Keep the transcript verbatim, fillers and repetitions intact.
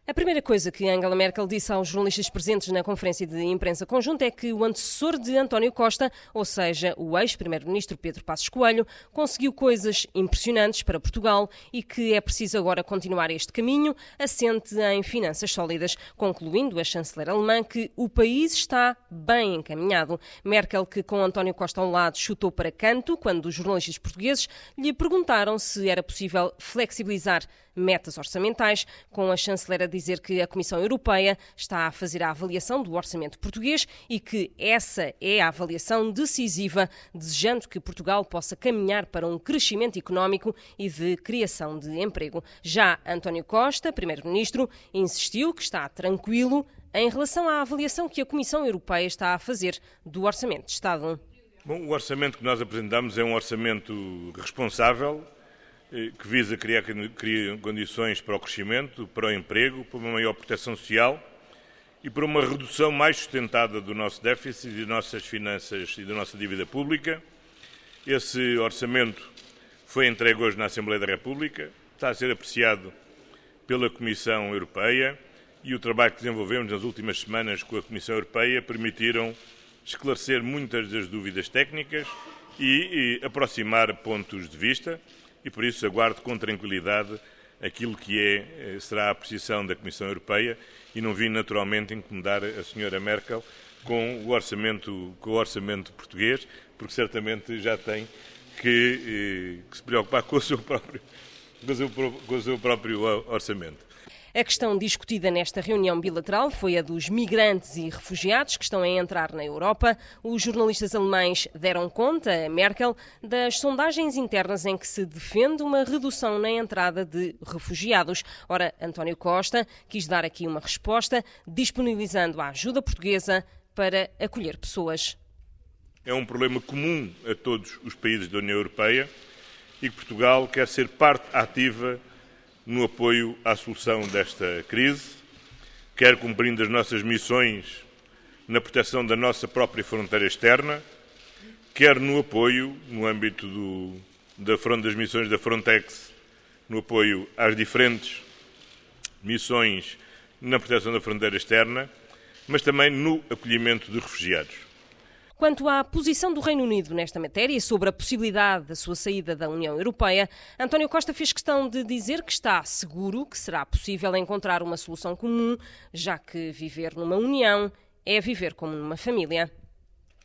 A primeira coisa que Angela Merkel disse aos jornalistas presentes na conferência de imprensa conjunta é que o antecessor de António Costa, ou seja, o ex-primeiro-ministro Pedro Passos Coelho, conseguiu coisas impressionantes para Portugal e que é preciso agora continuar este caminho, assente em finanças sólidas, concluindo a chanceler alemã que o país está bem encaminhado. Merkel, que com António Costa ao lado chutou para canto quando os jornalistas portugueses lhe perguntaram se era possível flexibilizar metas orçamentais, com a chanceler a dizer que a Comissão Europeia está a fazer a avaliação do orçamento português e que essa é a avaliação decisiva, desejando que Portugal possa caminhar para um crescimento económico e de criação de emprego. Já António Costa, primeiro-ministro, insistiu que está tranquilo em relação à avaliação que a Comissão Europeia está a fazer do Orçamento de Estado. Bom, o orçamento que nós apresentamos é um orçamento responsável, que visa criar, criar condições para o crescimento, para o emprego, para uma maior proteção social e para uma redução mais sustentada do nosso déficit e das nossas finanças e da nossa dívida pública. Esse orçamento foi entregue hoje na Assembleia da República, está a ser apreciado pela Comissão Europeia e o trabalho que desenvolvemos nas últimas semanas com a Comissão Europeia permitiram esclarecer muitas das dúvidas técnicas e, e aproximar pontos de vista. E por isso aguardo com tranquilidade aquilo que é, será a apreciação da Comissão Europeia e não vim naturalmente incomodar a senhora Merkel com o orçamento, com o orçamento português, porque certamente já tem que, que se preocupar com o seu próprio, com o seu, com o seu próprio orçamento. A questão discutida nesta reunião bilateral foi a dos migrantes e refugiados que estão a entrar na Europa. Os jornalistas alemães deram conta a Merkel das sondagens internas em que se defende uma redução na entrada de refugiados. Ora, António Costa quis dar aqui uma resposta, disponibilizando a ajuda portuguesa para acolher pessoas. É um problema comum a todos os países da União Europeia e que Portugal quer ser parte ativa no apoio à solução desta crise, quer cumprindo as nossas missões na proteção da nossa própria fronteira externa, quer no apoio, no âmbito do, da, das missões da Frontex, no apoio às diferentes missões na proteção da fronteira externa, mas também no acolhimento de refugiados. Quanto à posição do Reino Unido nesta matéria e sobre a possibilidade da sua saída da União Europeia, António Costa fez questão de dizer que está seguro que será possível encontrar uma solução comum, já que viver numa união é viver como numa família.